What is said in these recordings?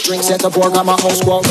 Drinks at the bar, got my whole squad.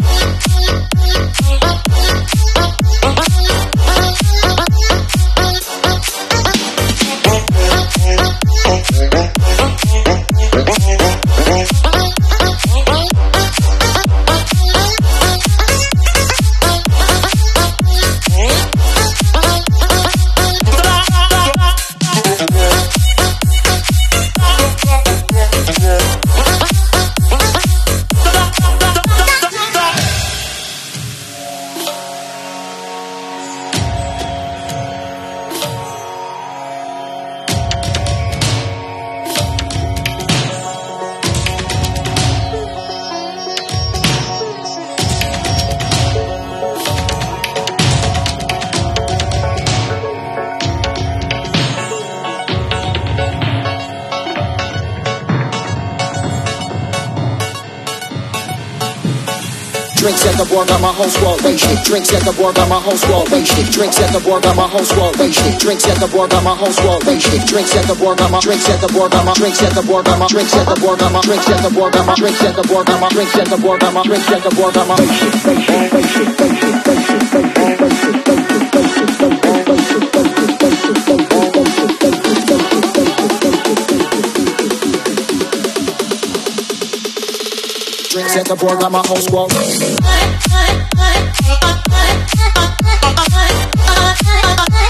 Drinks at the bar, got my whole squad wasted. Drinks at the bar, got my whole squad wasted. Drinks at the bar, got my whole squad wasted. Drinks at the bar, got my whole squad wasted. Drinks at the bar, got my drinks at the bar, got my drinks at the bar, got my drinks at the bar, got my drinks at the bar, got my drinks at the bar, got my drinks at the bar, got my drinks at the bar, got my drinks at the bar, got my whole squad.